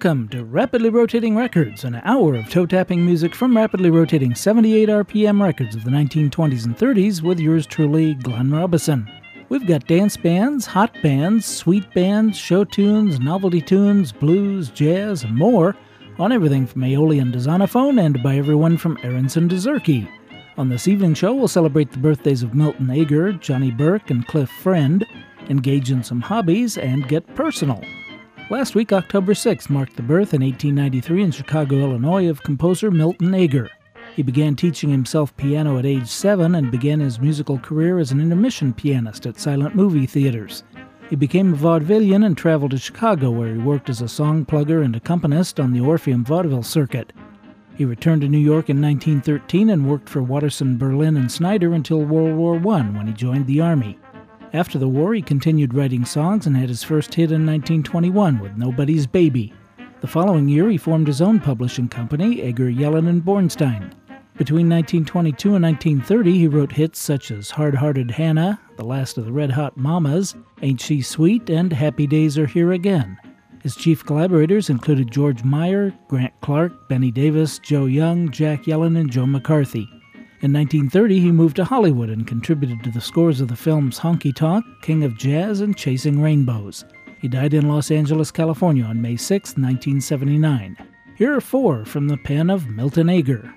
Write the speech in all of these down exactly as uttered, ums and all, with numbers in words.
Welcome to Rapidly Rotating Records, an hour of toe-tapping music from rapidly rotating seventy-eight R P M records of the nineteen twenties and thirties with yours truly, Glenn Robison. We've got dance bands, hot bands, sweet bands, show tunes, novelty tunes, blues, jazz, and more on everything from Aeolian to Zonophone and by everyone from Aronson to Zerke. On this evening show, we'll celebrate the birthdays of Milton Ager, Johnny Burke, and Cliff Friend, engage in some hobbies, and get personal. Last week, October sixth, marked the birth in eighteen ninety-three in Chicago, Illinois, of composer Milton Ager. He began teaching himself piano at age seven and began his musical career as an intermission pianist at silent movie theaters. He became a vaudevillian and traveled to Chicago, where he worked as a song plugger and accompanist on the Orpheum vaudeville circuit. He returned to New York in nineteen thirteen and worked for Watterson, Berlin, and Snyder until World War One, when he joined the Army. After the war, he continued writing songs and had his first hit in nineteen twenty-one with Nobody's Baby. The following year, he formed his own publishing company, Ager, Yellen and Bornstein. Between nineteen twenty-two and nineteen thirty, he wrote hits such as Hard-Hearted Hannah, The Last of the Red Hot Mamas, Ain't She Sweet, and Happy Days Are Here Again. His chief collaborators included George Meyer, Grant Clark, Benny Davis, Joe Young, Jack Yellen, and Joe McCarthy. In nineteen thirty, he moved to Hollywood and contributed to the scores of the films Honky Tonk, King of Jazz, and Chasing Rainbows. He died in Los Angeles, California on May sixth, nineteen seventy-nine. Here are four from the pen of Milton Ager.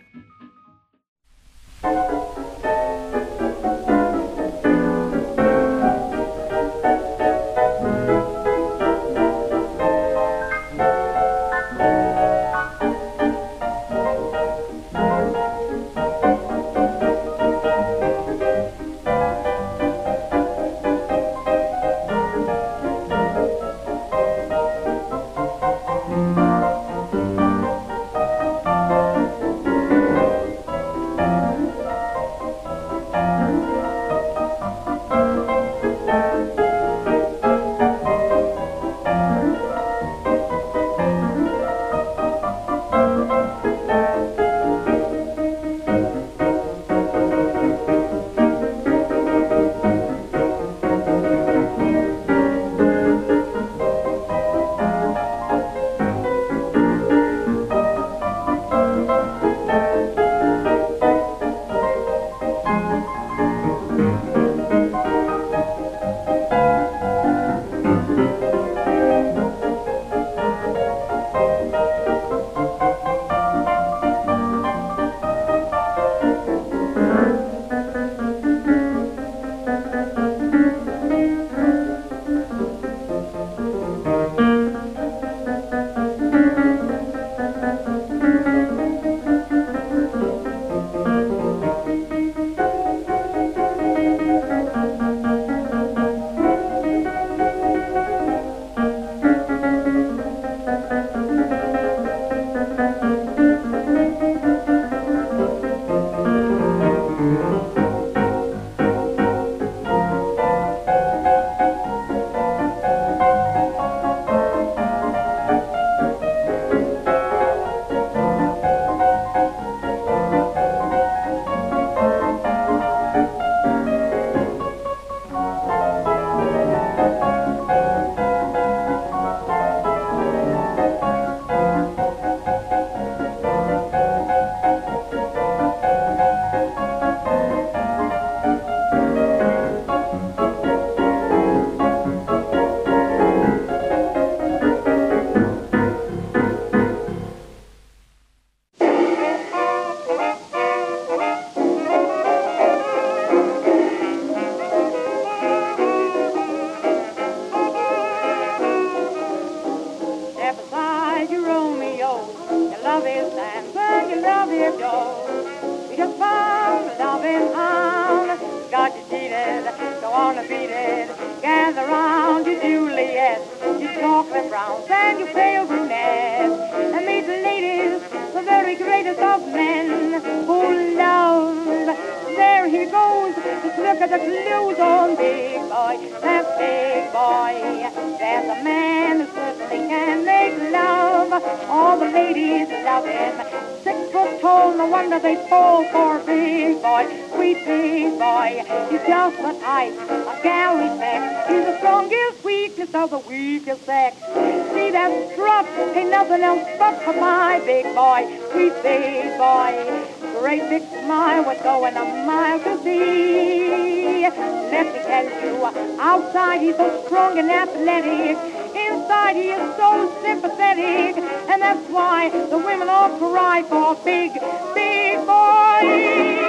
All the ladies love him. Six foot tall, no wonder they fall for big boy, sweet big boy. He's just the type of gal respect. He's the strongest weakness of the weakest sex. See that strut, ain't nothing else but for my big boy, sweet big boy. Great big smile was going a mile to see. Let me tell you, outside he's so strong and athletic. Inside he is so sympathetic. And that's why the women all cry for big, big boy.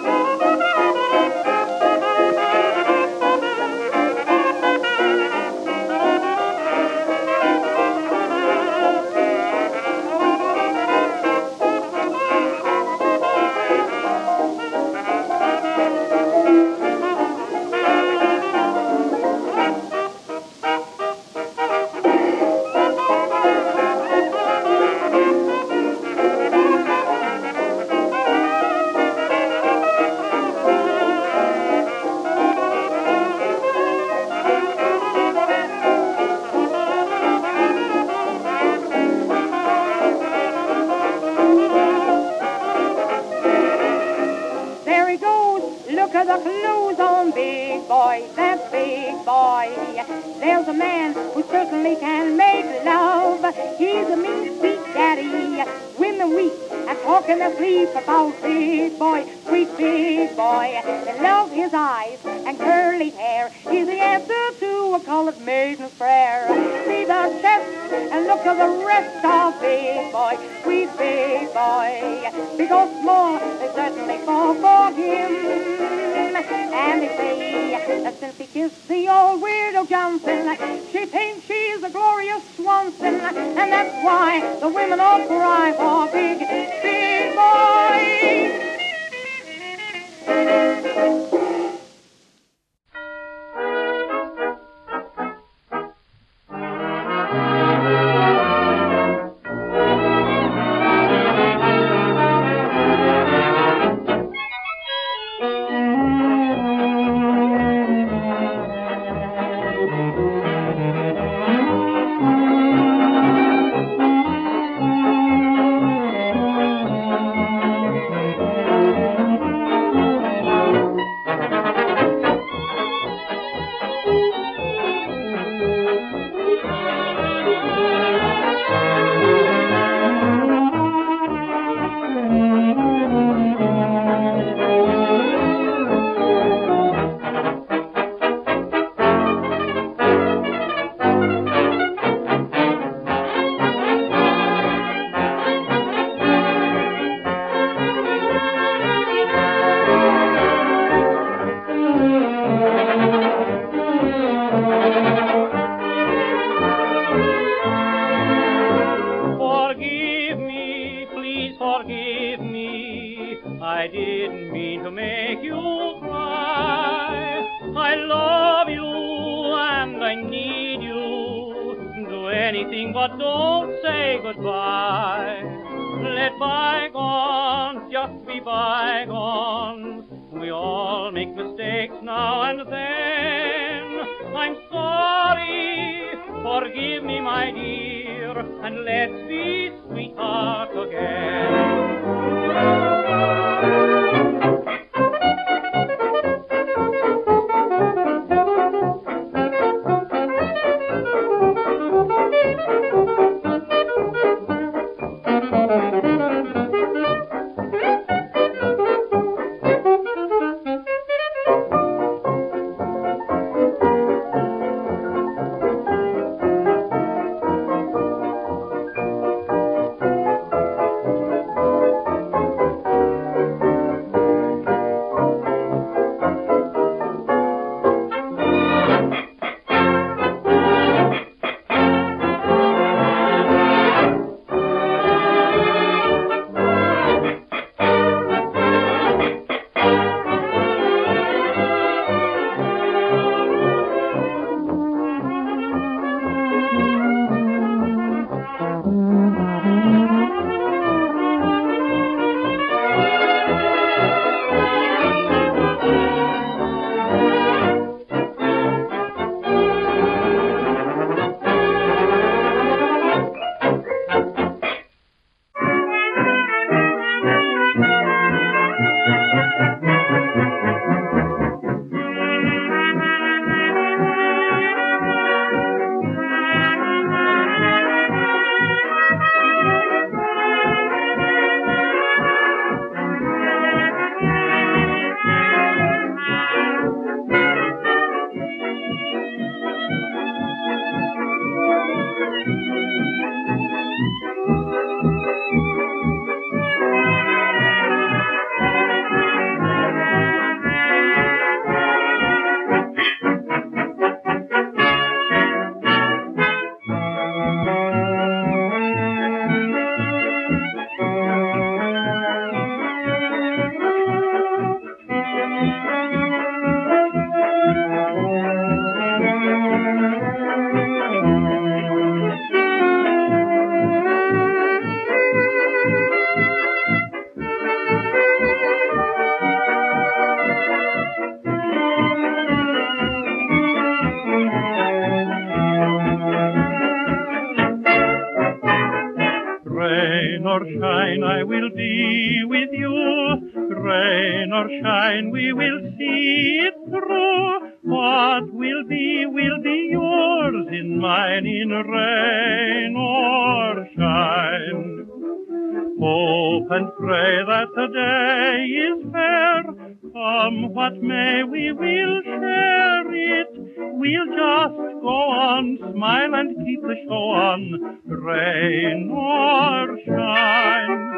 The clothes on big boy, that big boy. There's a man who certainly can make love. He's a mean, sweet daddy. Women weep and talk in their sleep about big boy, sweet big boy. They love his eyes and curly hair. He's the answer to a colored maiden's prayer. See the chest and look at the rest of big boy, sweet big boy. Big or small, they certainly fall for him. And they say that since he kissed the old weirdo Johnson, she thinks she's a glorious Swanson. And that's why the women all cry for big, big boy. be with you. Rain or shine, we will see it through. What will be, will be yours in mine, in rain or shine. Hope and pray that the day is fair. Come what may, we will share it. We'll just go on, smile and keep the show on, rain or shine.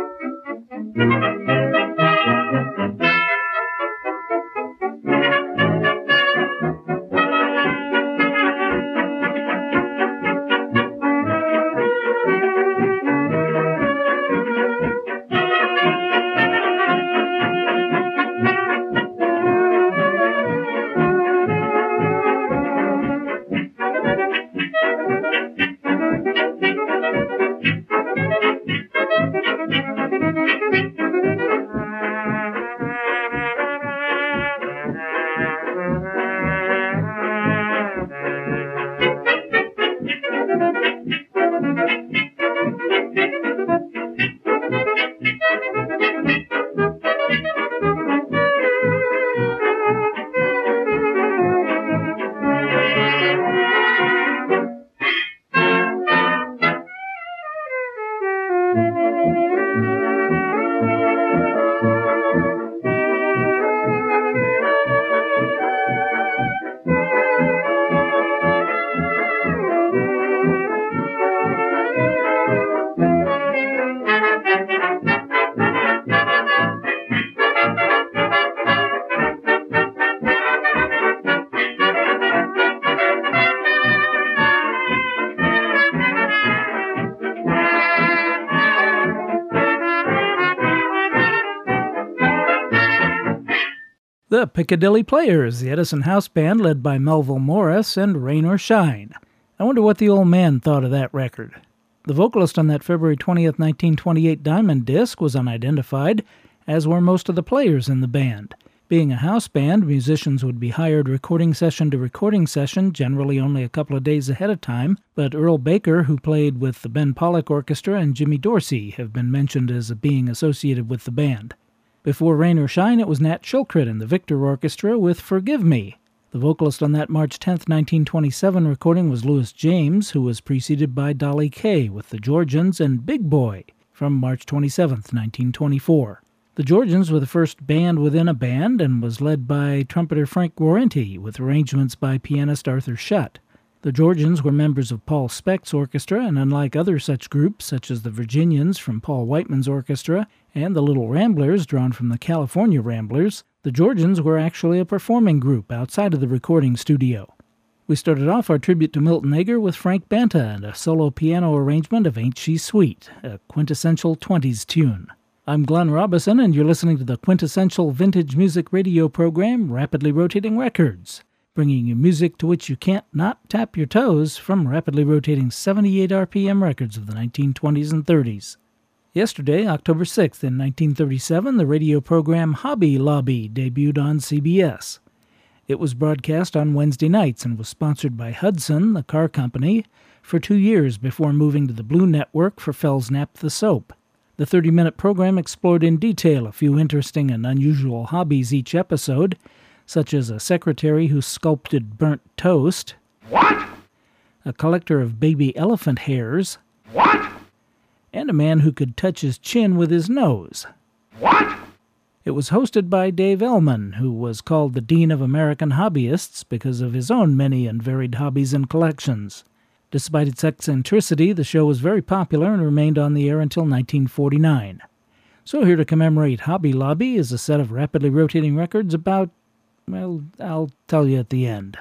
The Piccadilly Players, the Edison House Band led by Melville Morris, and Rain or Shine. I wonder what the old man thought of that record. The vocalist on that February twentieth, nineteen twenty-eight Diamond disc was unidentified, as were most of the players in the band. Being a house band, musicians would be hired recording session to recording session, generally only a couple of days ahead of time, but Earl Baker, who played with the Ben Pollack Orchestra, and Jimmy Dorsey have been mentioned as being associated with the band. Before Rain or Shine, it was Nat Shilkret and the Victor Orchestra with Forgive Me. The vocalist on that March tenth, nineteen twenty-seven recording was Louis James, who was preceded by Dolly Kay with the Georgians and Big Boy from March twenty-seventh, nineteen twenty-four. The Georgians were the first band within a band and was led by trumpeter Frank Guarenti with arrangements by pianist Arthur Shutt. The Georgians were members of Paul Specht's orchestra, and unlike other such groups, such as the Virginians from Paul Whiteman's orchestra and the Little Ramblers drawn from the California Ramblers, the Georgians were actually a performing group outside of the recording studio. We started off our tribute to Milton Ager with Frank Banta and a solo piano arrangement of Ain't She Sweet, a quintessential twenties tune. I'm Glenn Robison, and you're listening to the quintessential vintage music radio program, Rapidly Rotating Records, bringing you music to which you can't not tap your toes from rapidly rotating seventy-eight R P M records of the nineteen twenties and thirties. Yesterday, October sixth, in nineteen thirty-seven, the radio program Hobby Lobby debuted on C B S. It was broadcast on Wednesday nights and was sponsored by Hudson, the car company, for two years before moving to the Blue Network for Felsnap the Soap. The thirty-minute program explored in detail a few interesting and unusual hobbies each episode, such as a secretary who sculpted burnt toast. What? A collector of baby elephant hairs. What? And a man who could touch his chin with his nose. What? It was hosted by Dave Ellman, who was called the Dean of American Hobbyists because of his own many and varied hobbies and collections. Despite its eccentricity, the show was very popular and remained on the air until nineteen forty-nine. So here to commemorate Hobby Lobby is a set of rapidly rotating records about, well, I'll tell you at the end.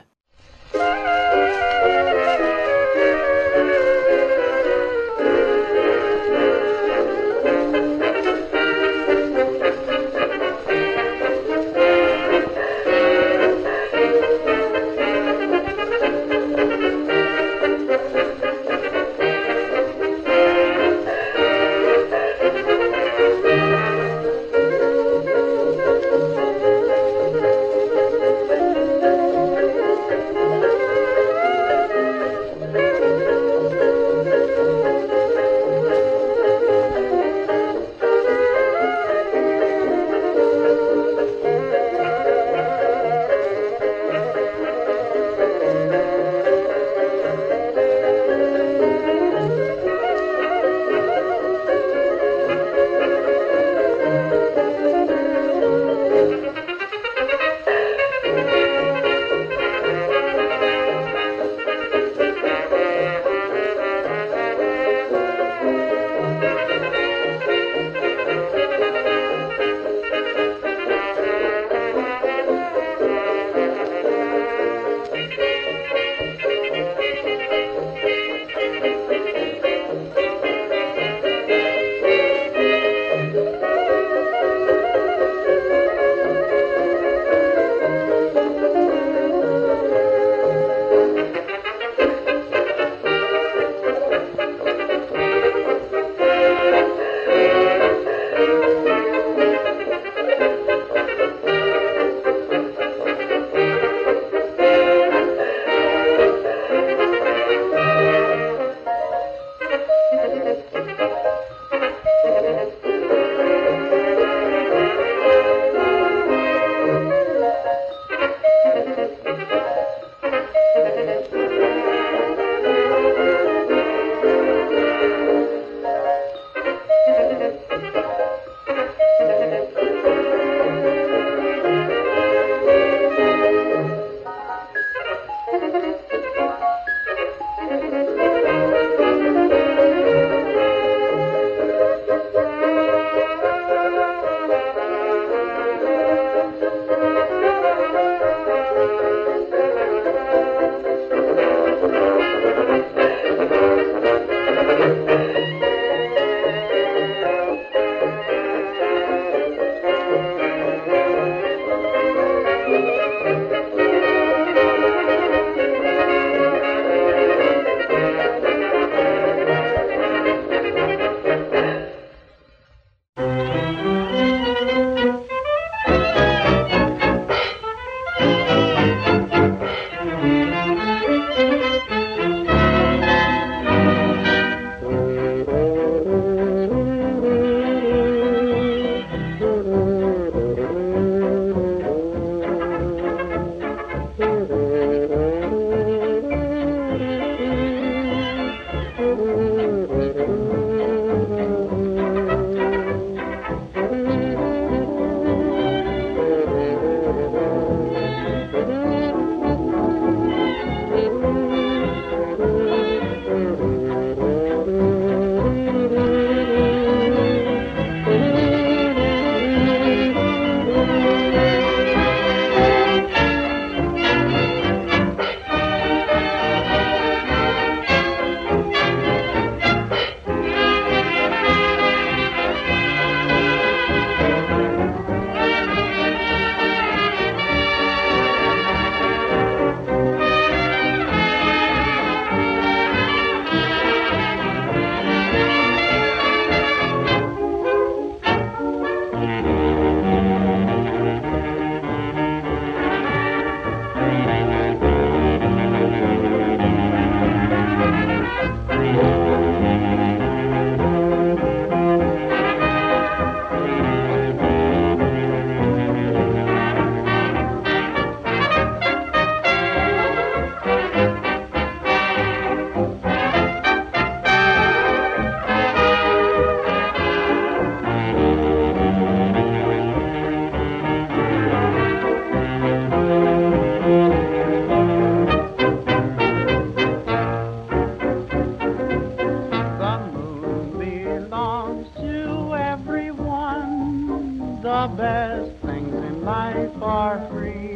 the best things in life are free.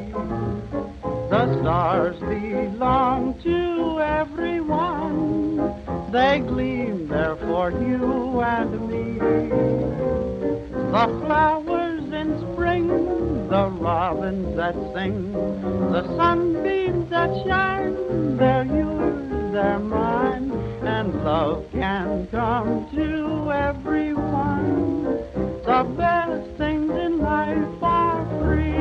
The stars belong to everyone. They gleam there for you and me. The flowers in spring, the robins that sing, the sunbeams that shine, they're yours, they're mine, and love can come to everyone. The best things in life are free.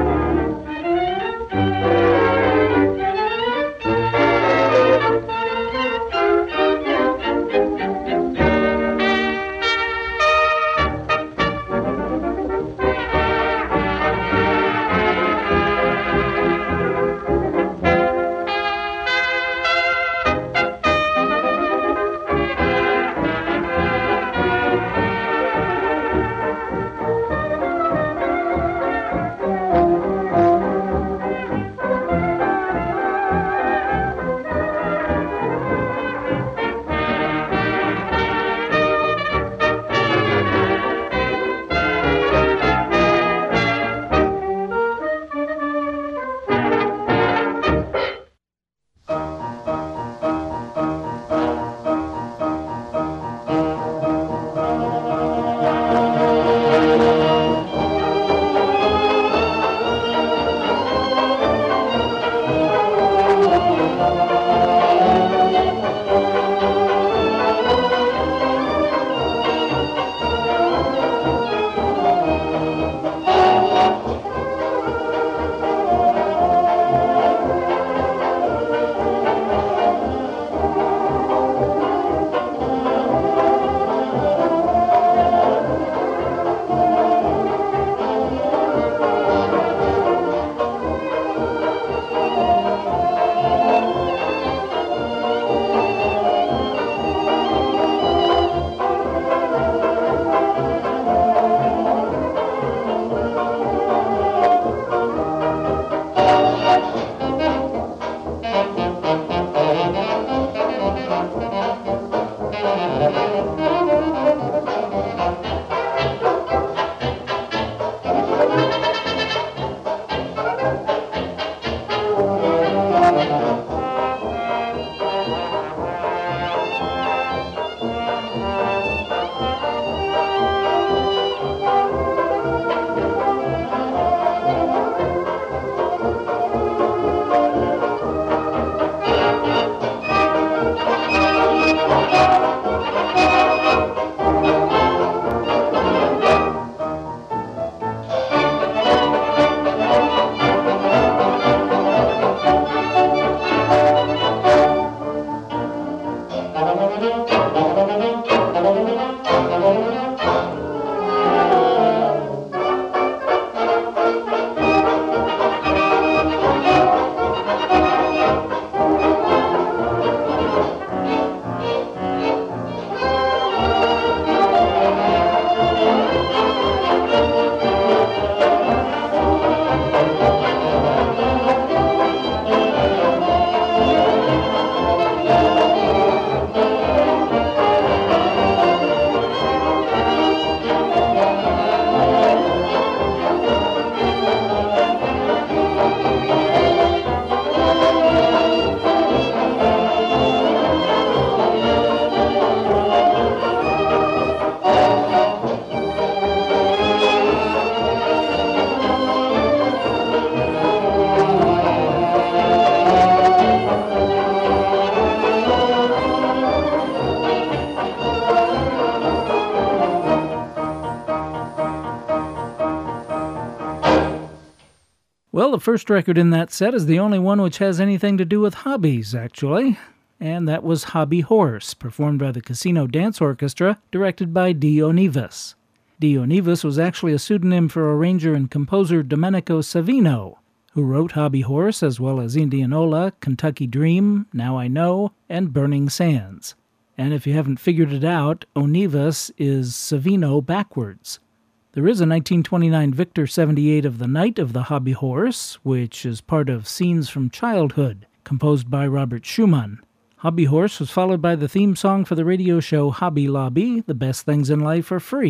Well, the first record in that set is the only one which has anything to do with hobbies, actually. And that was Hobby Horse, performed by the Casino Dance Orchestra, directed by Dio Nevis. Dio Nevis was actually a pseudonym for arranger and composer Domenico Savino, who wrote Hobby Horse as well as Indianola, Kentucky Dream, Now I Know, and Burning Sands. And if you haven't figured it out, O'Nevis is Savino backwards. There is a nineteen twenty-nine Victor seventy-eight of the Night of the Hobby Horse, which is part of Scenes from Childhood, composed by Robert Schumann. Hobby Horse was followed by the theme song for the radio show Hobby Lobby, The Best Things in Life Are Free,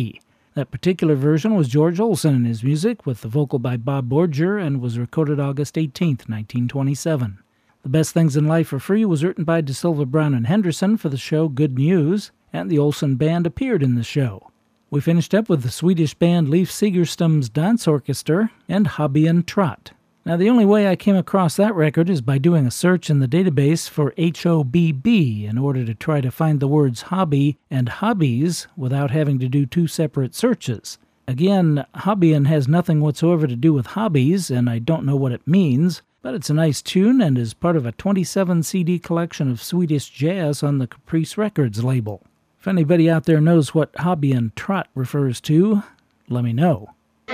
That particular version was George Olsen and his music, with the vocal by Bob Borger, and was recorded August eighteenth, nineteen twenty-seven. The Best Things in Life Are Free was written by DeSilva, Brown, and Henderson for the show Good News, and the Olsen Band appeared in the show. We finished up with the Swedish band Leif Segerstam's Dance Orchestra and Hobby and Trot. Now, the only way I came across that record is by doing a search in the database for H O B B in order to try to find the words hobby and hobbies without having to do two separate searches. Again, Hobbyin has nothing whatsoever to do with hobbies, and I don't know what it means, but it's a nice tune and is part of a twenty-seven C D collection of Swedish jazz on the Caprice Records label. If anybody out there knows what Hobby and Trot refers to, let me know.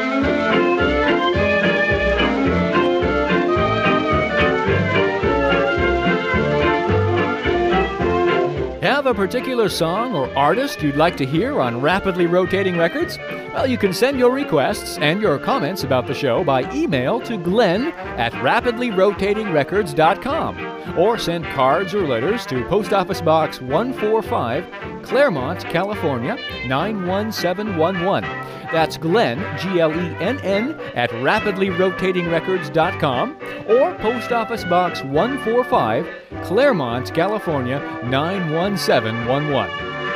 Have a particular song or artist you'd like to hear on Rapidly Rotating Records? Well, you can send your requests and your comments about the show by email to Glenn at rapidly rotating records dot com, or send cards or letters to Post Office Box one forty-five, Claremont, California, nine one seven one one. That's Glenn, G L E N N, at rapidly rotating records dot com, or Post Office Box one forty-five, Claremont, California, nine one seven one one.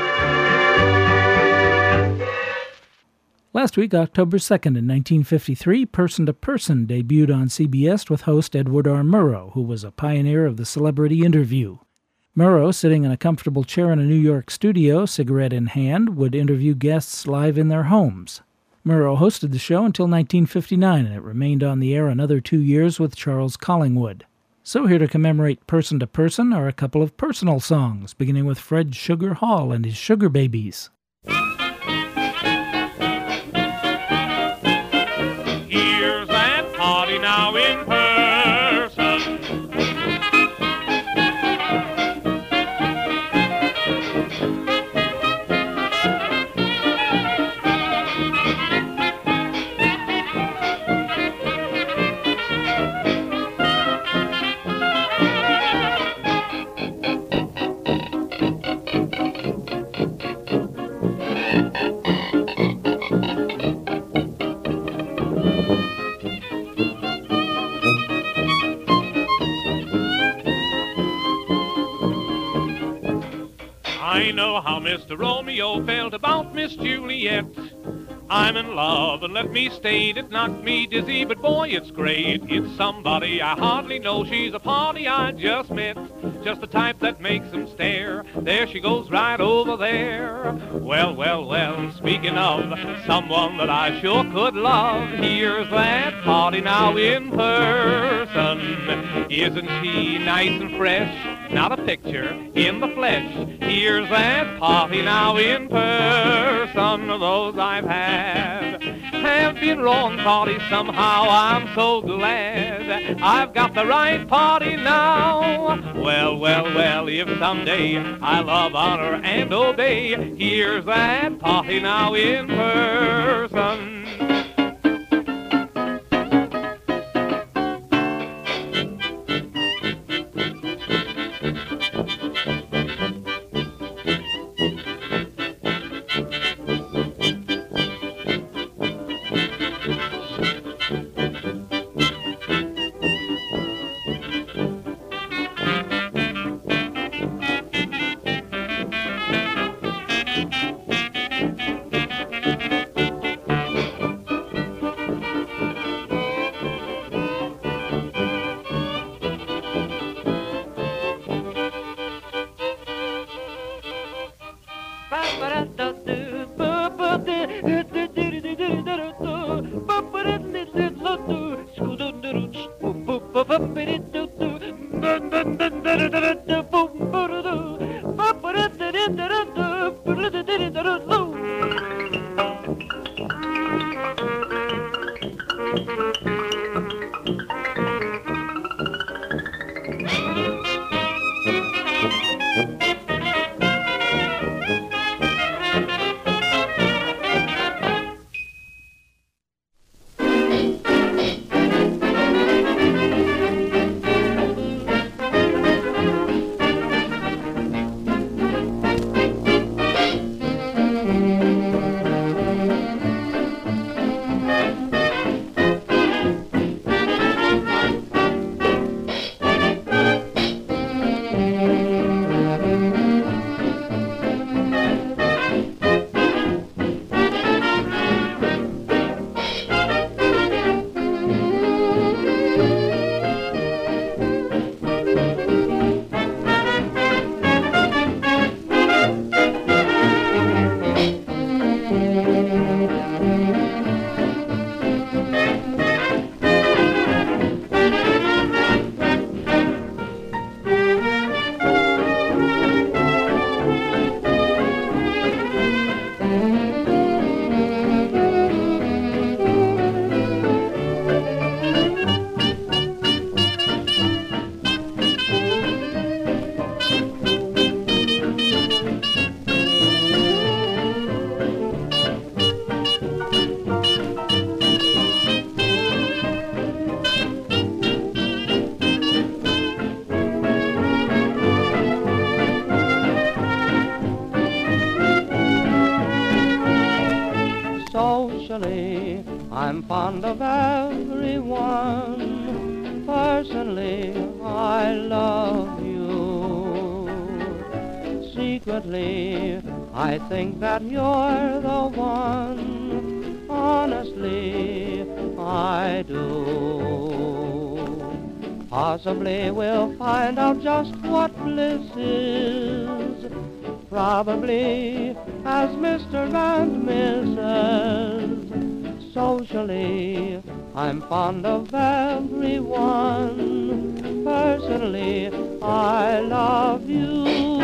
Last week, October second in nineteen fifty-three, Person to Person debuted on C B S with host Edward R. Murrow, who was a pioneer of the celebrity interview. Murrow, sitting in a comfortable chair in a New York studio, cigarette in hand, would interview guests live in their homes. Murrow hosted the show until nineteen fifty-nine, and it remained on the air another two years with Charles Collingwood. So here to commemorate Person to Person are a couple of personal songs, beginning with Fred Sugar Hall and his Sugar Babies. Here's that party now in person. I know how Mister Romeo felt about Miss Juliet. I'm in love, and let me state it knocked me dizzy, but boy, it's great. It's somebody I hardly know. She's a party I just met, just the type that makes them stare. There she goes right over there. Well, well, well, speaking of someone that I sure could love, here's that party now in person. Isn't she nice and fresh? Not a picture in the flesh. Here's that party now in person. Those I've had have been wrong parties somehow. I'm so glad I've got the right party now. Well, well, well, if someday I love, honor, and obey, here's that party now in person. Socially, I'm fond of everyone. Personally, I love you. Secretly, I think that you're the one. Honestly, I do. Possibly we'll find out just what bliss is. Probably as Mister and Missus Socially, I'm fond of everyone. Personally, I love you.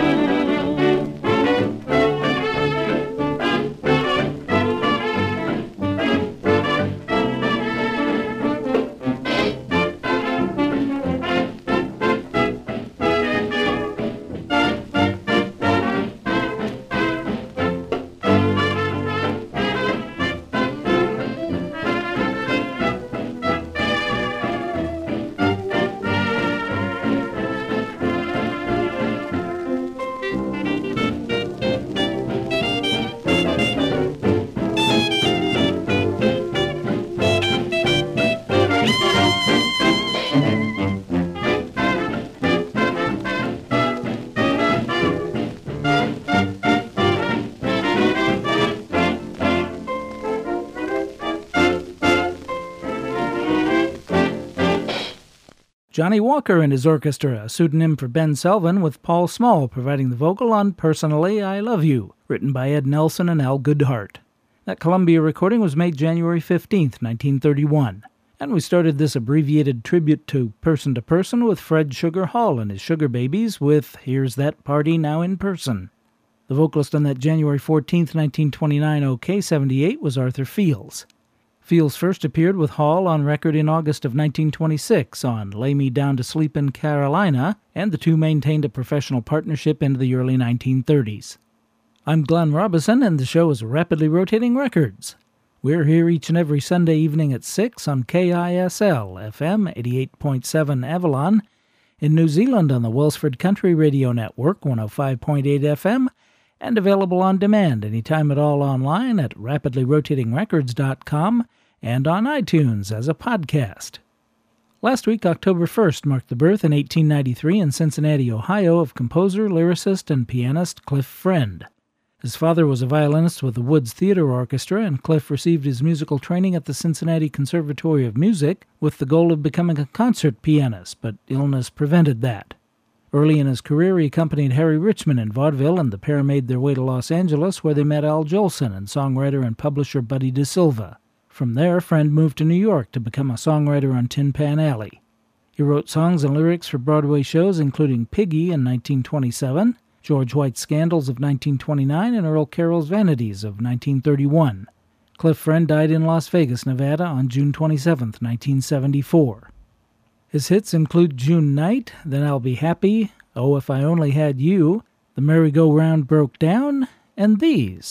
Johnny Walker and his orchestra, a pseudonym for Ben Selvin, with Paul Small providing the vocal on Personally, I Love You, written by Ed Nelson and Al Goodhart. That Columbia recording was made January fifteenth, nineteen thirty-one. And we started this abbreviated tribute to Person to Person with Fred Sugar Hall and his Sugar Babies with Here's That Party Now in Person. The vocalist on that January fourteenth, nineteen twenty-nine OK seventy-eight was Arthur Fields. Fields first appeared with Hall on record in August of nineteen twenty-six on Lay Me Down to Sleep in Carolina, and the two maintained a professional partnership into the early nineteen thirties. I'm Glenn Robison, and the show is Rapidly Rotating Records. We're here each and every Sunday evening at six on K I S L, F M eighty-eight point seven Avalon, in New Zealand on the Welsford Country Radio Network, one oh five point eight F M, and available on demand anytime at all online at rapidly rotating records dot com and on iTunes as a podcast. Last week, October first, marked the birth in eighteen ninety-three in Cincinnati, Ohio, of composer, lyricist, and pianist Cliff Friend. His father was a violinist with the Woods Theater Orchestra, and Cliff received his musical training at the Cincinnati Conservatory of Music with the goal of becoming a concert pianist, but illness prevented that. Early in his career, he accompanied Harry Richman in vaudeville, and the pair made their way to Los Angeles, where they met Al Jolson and songwriter and publisher Buddy DeSilva. From there, Friend moved to New York to become a songwriter on Tin Pan Alley. He wrote songs and lyrics for Broadway shows including Piggy in nineteen twenty-seven, George White's Scandals of nineteen twenty-nine, and Earl Carroll's Vanities of nineteen thirty-one. Cliff Friend died in Las Vegas, Nevada on June twenty-seventh, nineteen seventy-four. His hits include June Night, Then I'll Be Happy, Oh If I Only Had You, The Merry-Go-Round Broke Down, and these.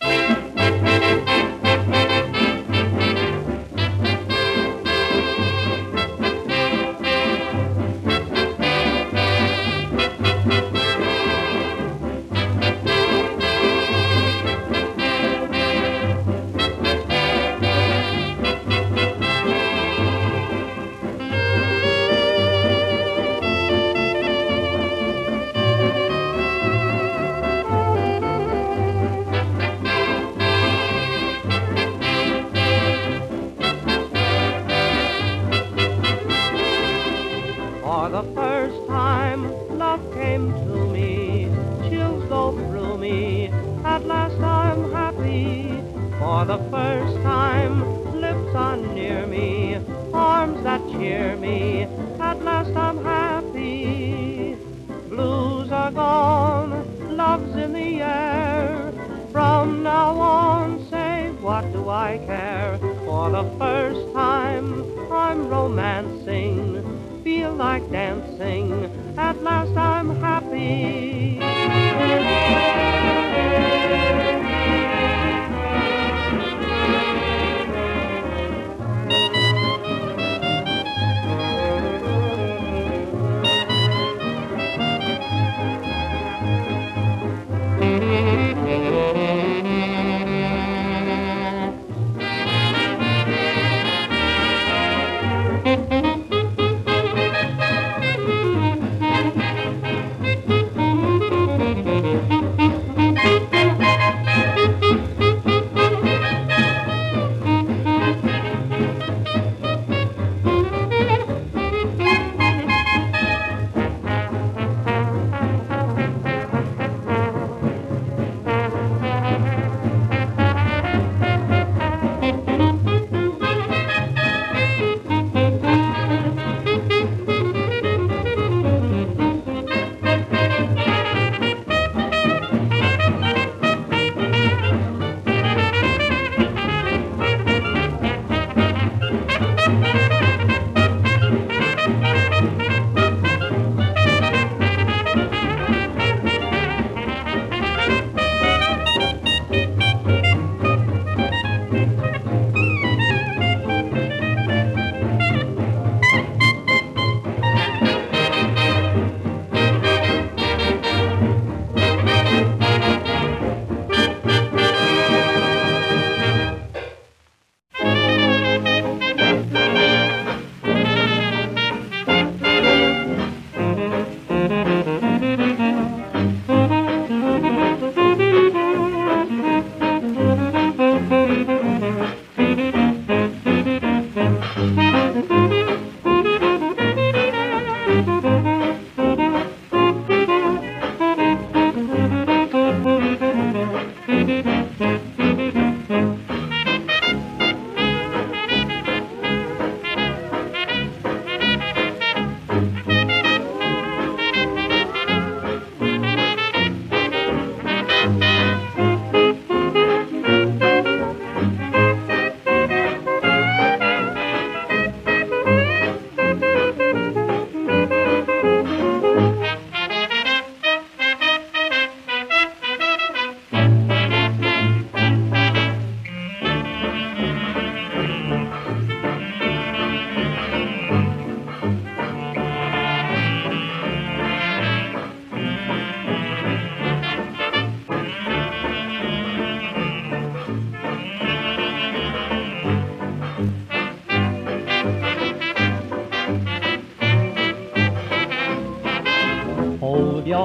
For the first time, lips are near me, arms that cheer me, at last I'm happy. Blues are gone, love's in the air, from now on, say, what do I care? For the first time, I'm romancing, feel like dancing, at last I'm happy.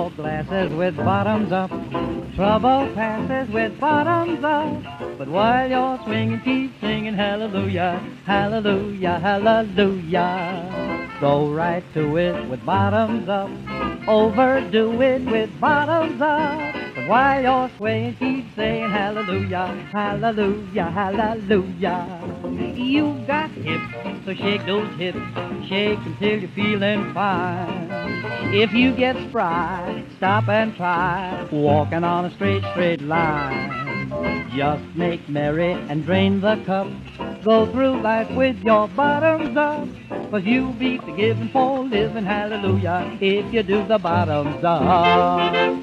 tall glasses with bottoms up. Trouble passes with bottoms up. But while you're swinging, keep singing hallelujah, hallelujah, hallelujah. Go right to it with bottoms up. Overdo it with bottoms up. But while you're swaying, keep saying hallelujah, hallelujah, hallelujah. You've got hips, so shake those hips. Shake until you're feeling fine. If you get spry, stop and try walking on a straight, straight line. Just make merry and drain the cup. Go through life with your bottoms up. 'Cause you'll be forgiven for living, hallelujah, if you do the bottoms up.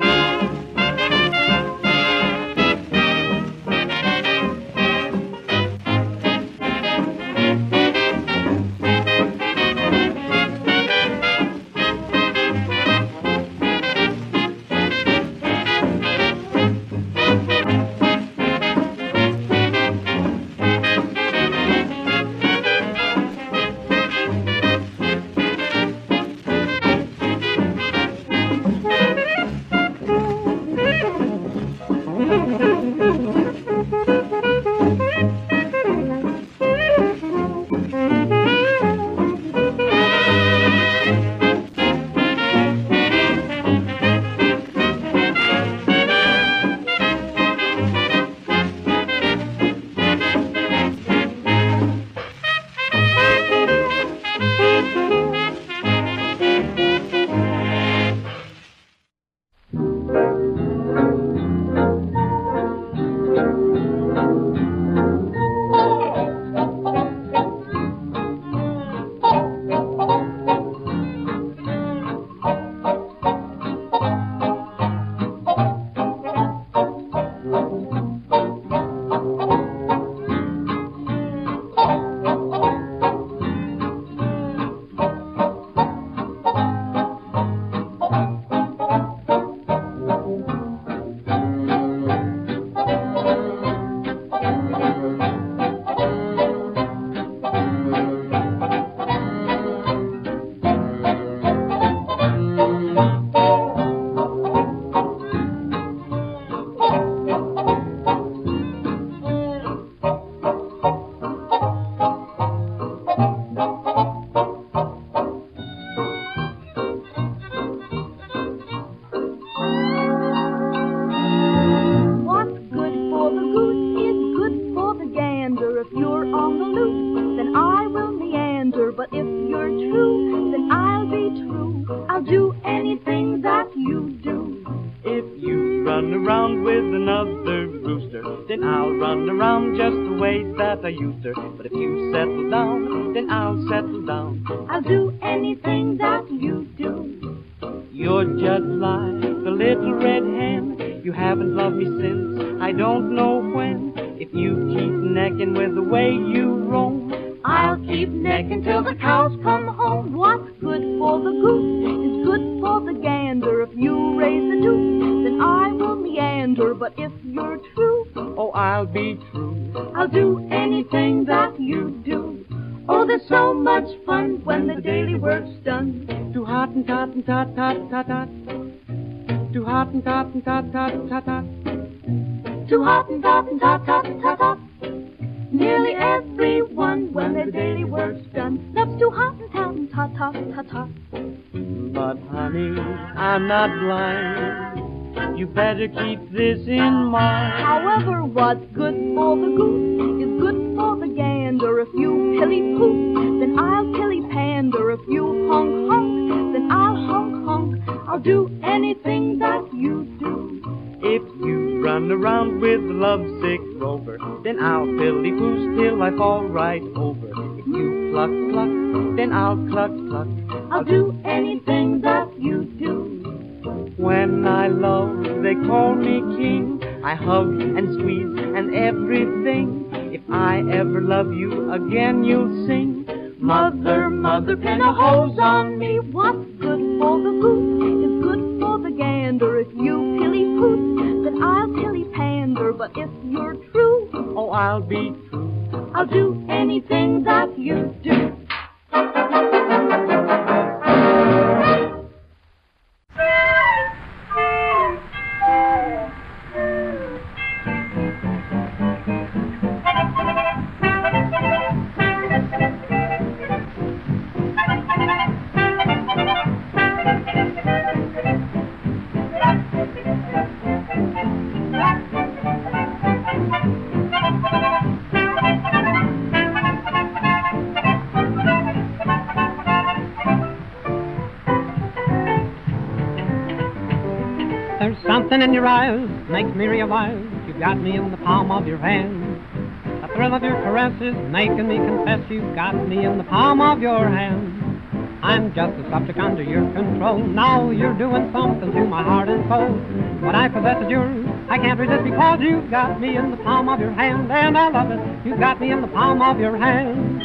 I used her, but if you settle down, then I'll settle down. I'll do anything that you do. You're just like a little red hen. You haven't loved me since I don't know when. If you keep necking with the way you roam, I'll keep necking till the cows come home. What's good for the goose is good for the gander. If you raise the deuce, then I will meander. But if you're true, oh, I'll be true. I'll do anything that you do. Oh, there's so much fun when the daily work's done. Too hot and tot and tot tot tot tot. Too hot and tot and tot tot tot tot. Too hot and tot and tot tot tot tot. Nearly everyone, when their daily work's done, loves too hot and tot and tot tot tot tot. But honey, I'm not blind. You better keep this in mind. However, what's good for the goose is good for the gander. If you pilly-poop, then I'll pilly-pander. If you honk-honk, then I'll honk-honk. I'll do anything that you do. If you run around with a lovesick rover, then I'll pilly-poos till I fall right over. If you cluck-cluck, then I'll cluck-cluck. I'll do anything that you do. When I love, they call me king. I hug and squeeze and everything. If I ever love you again, you'll sing. Mother, mother, pin a hose on me. What's good for the goose is good for the gander. If you pilly-poot, then I'll pilly-pander. But if you're true, oh, I'll be true. I'll do anything that you do. Something in your eyes makes me realize you've got me in the palm of your hand. The thrill of your caresses making me confess you've got me in the palm of your hand. I'm just a subject under your control. Now you're doing something to my heart and soul. What I possess is yours. I can't resist because you've got me in the palm of your hand. And I love it. You've got me in the palm of your hand.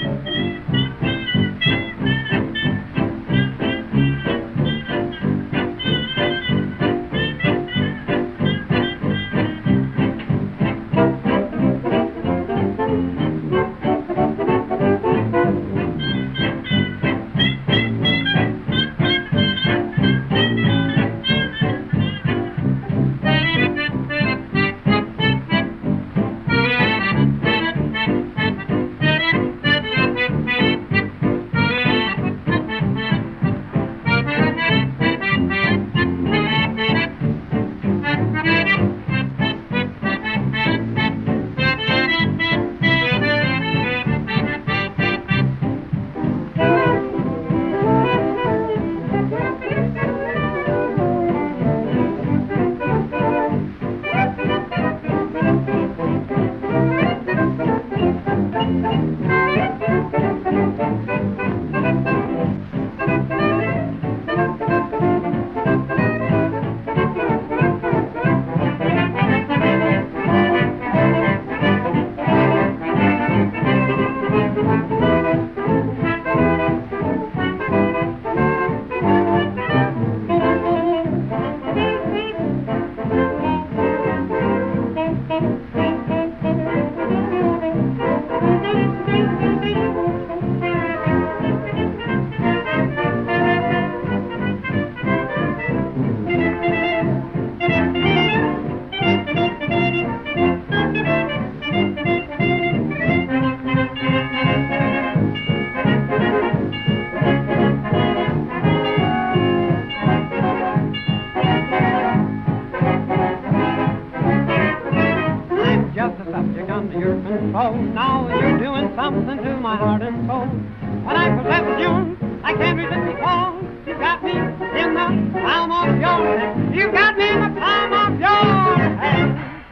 Oh, now you're doing something to my heart and soul. When I possess you, I can't resist because you got me in the palm of your hand. You got me in the palm of your hand.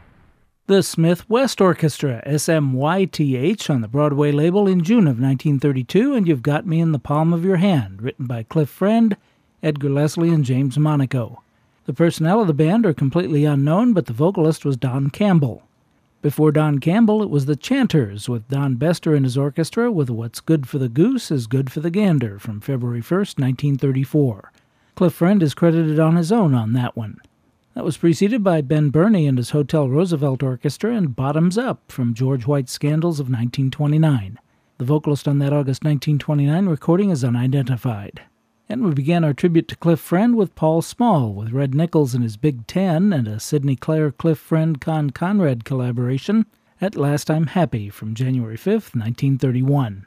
The Smith West Orchestra, S M Y T H, on the Broadway label in June of nineteen thirty-two, and You've Got Me in the Palm of Your Hand, written by Cliff Friend, Edgar Leslie, and James Monaco. The personnel of the band are completely unknown, but the vocalist was Don Campbell. Before Don Campbell, it was the Chanters, with Don Bester and his orchestra, with What's Good for the Goose is Good for the Gander, from February first, nineteen thirty-four. Cliff Friend is credited on his own on that one. That was preceded by Ben Burney and his Hotel Roosevelt Orchestra and Bottoms Up from George White's Scandals of nineteen twenty-nine. The vocalist on that August nineteen twenty-nine recording is unidentified. And we began our tribute to Cliff Friend with Paul Small, with Red Nichols and his Big Ten, and a Sidney Clare Cliff Friend Con Conrad collaboration, At Last I'm Happy, from January fifth, nineteen thirty-one.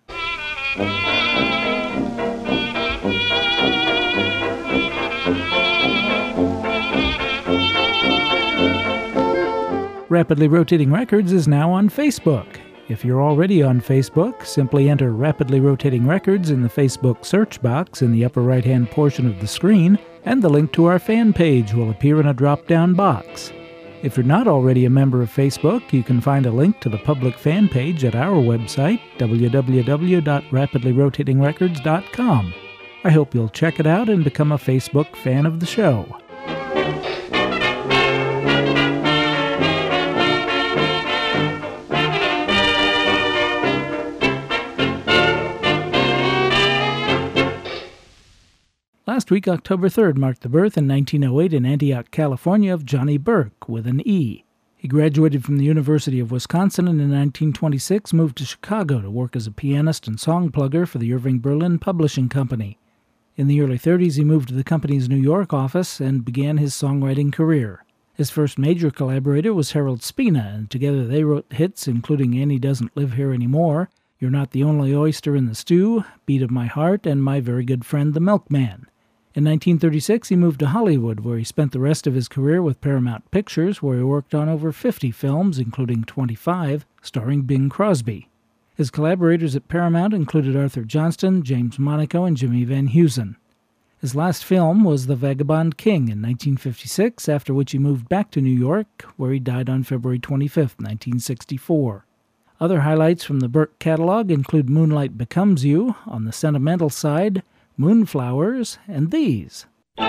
Rapidly Rotating Records is now on Facebook. If you're already on Facebook, simply enter Rapidly Rotating Records in the Facebook search box in the upper right-hand portion of the screen, and the link to our fan page will appear in a drop-down box. If you're not already a member of Facebook, you can find a link to the public fan page at our website, w w w dot rapidly rotating records dot com. I hope you'll check it out and become a Facebook fan of the show. Last week, October third, marked the birth in nineteen oh eight in Antioch, California, of Johnny Burke, with an E. He graduated from the University of Wisconsin and in nineteen twenty-six moved to Chicago to work as a pianist and song plugger for the Irving Berlin Publishing Company. In the early thirties, he moved to the company's New York office and began his songwriting career. His first major collaborator was Harold Spina, and together they wrote hits including Annie Doesn't Live Here Anymore, You're Not the Only Oyster in the Stew, Beat of My Heart, and My Very Good Friend the Milkman. In nineteen thirty-six, he moved to Hollywood, where he spent the rest of his career with Paramount Pictures, where he worked on over fifty films, including twenty-five, starring Bing Crosby. His collaborators at Paramount included Arthur Johnston, James Monaco, and Jimmy Van Heusen. His last film was The Vagabond King in nineteen fifty-six, after which he moved back to New York, where he died on February twenty-fifth, nineteen sixty-four. Other highlights from the Burke catalog include Moonlight Becomes You, on the sentimental side, Moonflowers, and these.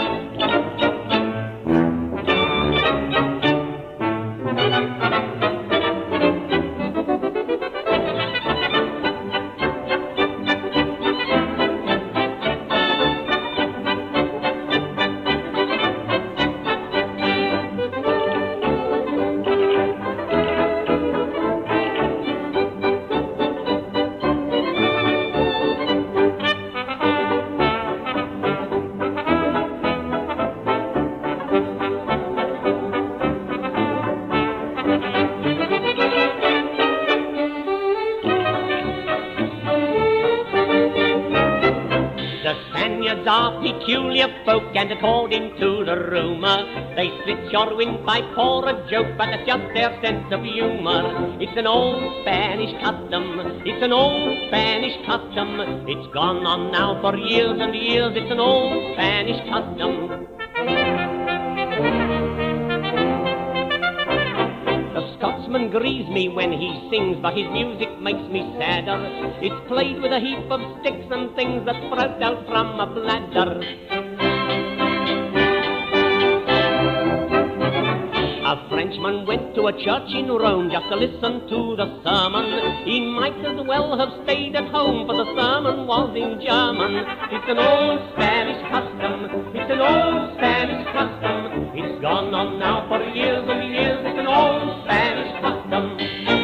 Are peculiar folk, and according to the rumour, they split your windpipe for a joke, but that's just their sense of humour. It's an old Spanish custom, it's an old Spanish custom. It's gone on now for years and years, it's an old Spanish custom. The Scotsman grieves me when he sings, but his music makes me sadder. It's played with a heap of sticks and things that sprout out from a bladder. A Frenchman went to a church in Rome just to listen to the sermon. He might as well have stayed at home, for the sermon was in German. It's an old Spanish custom, it's an old Spanish custom. It's gone on now for years and years, it's an old Spanish custom.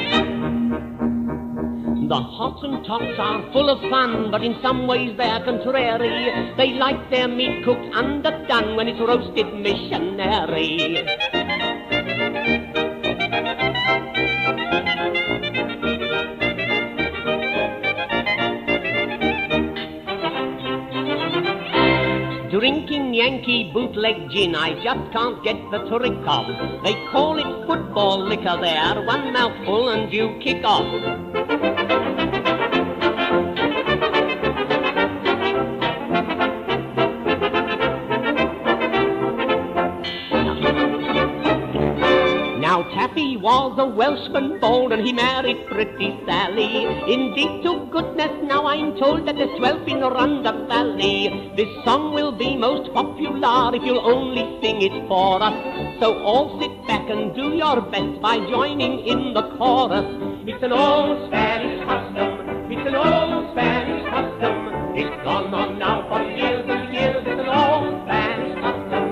The Hottentots are full of fun, but in some ways they're contrary. They like their meat cooked underdone when it's roasted missionary. Drinking Yankee bootleg gin, I just can't get the trick of. They call it football liquor there, one mouthful and you kick off. Taffy was a Welshman bold, and he married pretty Sally. Indeed, to goodness, now I'm told that there's twelve in Rhondda Valley. This song will be most popular if you'll only sing it for us. So all sit back and do your best by joining in the chorus. It's an old Spanish custom, it's an old Spanish custom. It's gone on now for years and years, it's an old Spanish custom.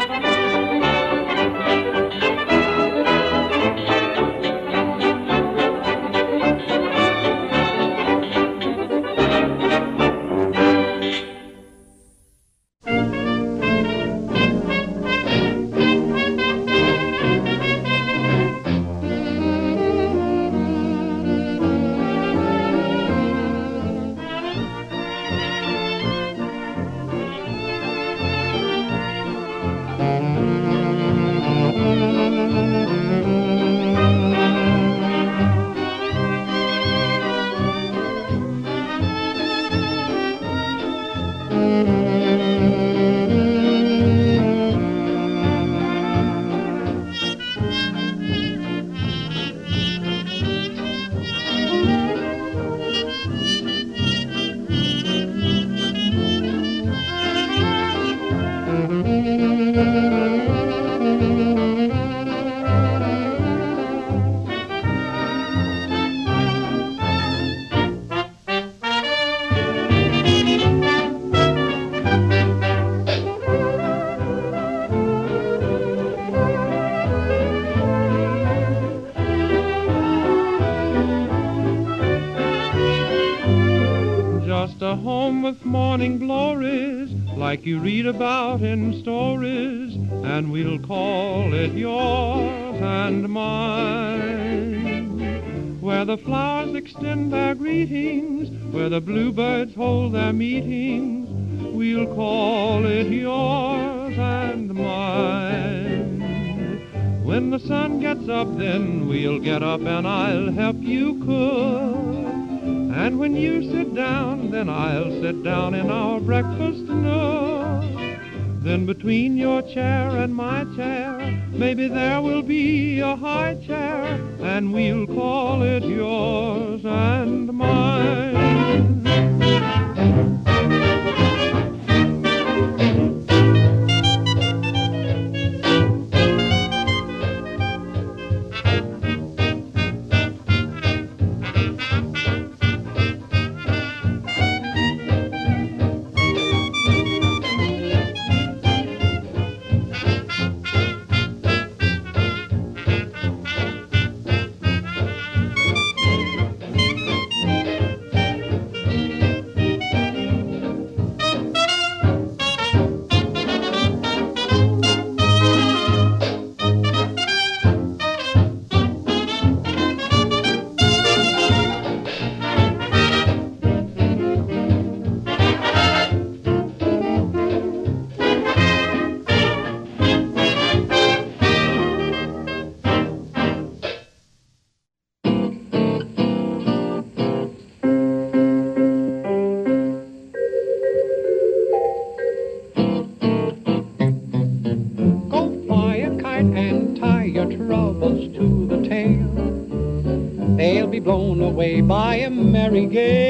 Like you read about in stories, and we'll call it yours and mine. Where the flowers extend their greetings, where the bluebirds hold their meetings, we'll call it yours and mine. When the sun gets up, then we'll get up and I'll help you cook. And when you sit down, then I'll sit down in our breakfast nook. Then between your chair and my chair, maybe there will be a high chair, and we'll call it yours and mine. Blown away by a merry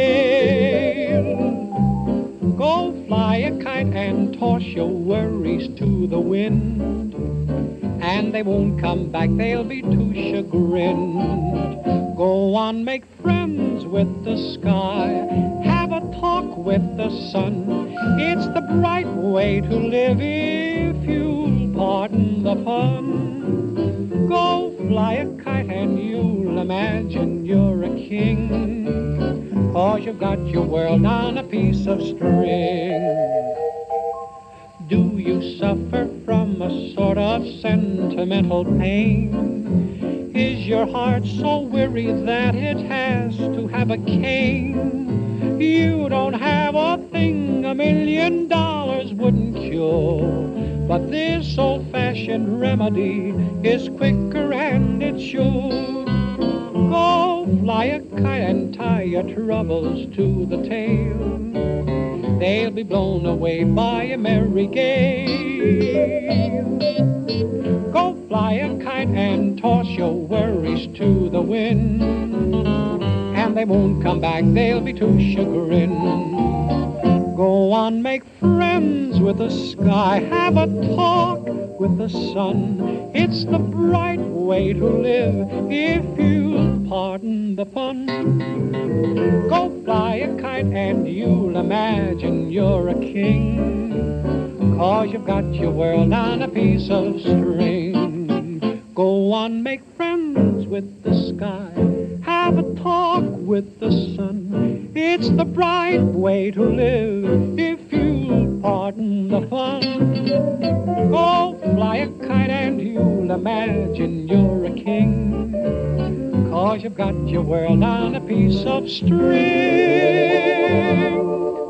gale. Go fly a kite and toss your worries to the wind, and they won't come back, they'll be too chagrined. Go on, make friends with the sky, have a talk with the sun. It's the bright way to live if you'll pardon the pun. Go fly a kite and you'll imagine you're a king, 'cause you've got your world on a piece of string. Do you suffer from a sort of sentimental pain? Is your heart so weary that it has to have a cane? You don't have a thing a million dollars wouldn't cure, but this old-fashioned remedy is quicker and it's sure. Go fly a kite and tie your troubles to the tail. They'll be blown away by a merry gale. Go fly a kite and toss your worries to the wind, and they won't come back, they'll be too chagrined. Go on, make friends with the sky, have a talk with the sun. It's the bright way to live if you'll pardon the pun. Go fly a kite and you'll imagine you're a king, 'cause you've got your world on a piece of string. Go on, make friends with the sky, have a talk with the sun. It's the bright way to live if you'll pardon the fun. Go fly a kite and you'll imagine you're a king, 'cause you've got your world on a piece of string.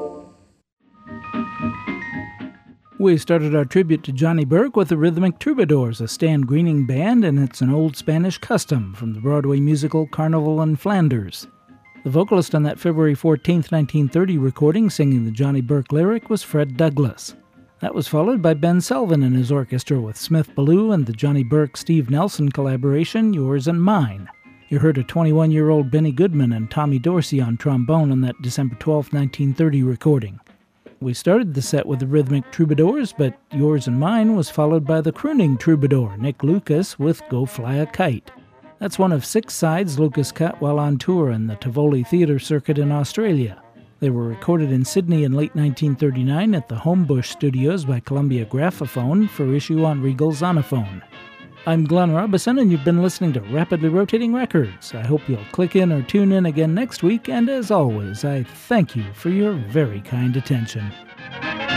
We started our tribute to Johnny Burke with the Rhythmic Troubadours, a Stan Greening band, and it's an old Spanish custom from the Broadway musical Carnival in Flanders. The vocalist on that February fourteenth, nineteen thirty recording singing the Johnny Burke lyric was Fred Douglas. That was followed by Ben Selvin and his orchestra with Smith Ballou and the Johnny Burke-Steve Nelson collaboration, Yours and Mine. You heard a twenty-one-year-old Benny Goodman and Tommy Dorsey on trombone on that December twelfth, nineteen thirty recording. We started the set with the Rhythmic Troubadours, but Yours and Mine was followed by the crooning troubadour, Nick Lucas, with Go Fly a Kite. That's one of six sides Lucas cut while on tour in the Tivoli Theatre circuit in Australia. They were recorded in Sydney in late nineteen thirty-nine at the Homebush Studios by Columbia Graphophone for issue on Regal Zonophone. I'm Glenn Robison, and you've been listening to Rapidly Rotating Records. I hope you'll click in or tune in again next week, and as always, I thank you for your very kind attention.